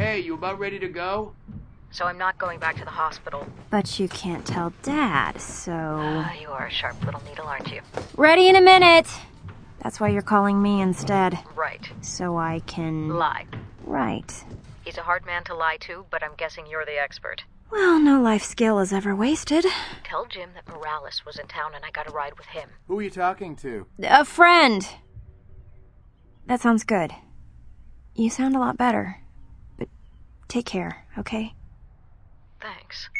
Hey, you about ready to go? So I'm not going back to the hospital. But you can't tell Dad, so... You are a sharp little needle, aren't you? Ready in a minute! That's why you're calling me instead. Right. So I can... Lie. Right. He's a hard man to lie to, but I'm guessing you're the expert. Well, no life skill is ever wasted. Tell Jim that Morales was in town and I got a ride with him. Who are you talking to? A friend! That sounds good. You sound a lot better. But take care, okay? Thanks.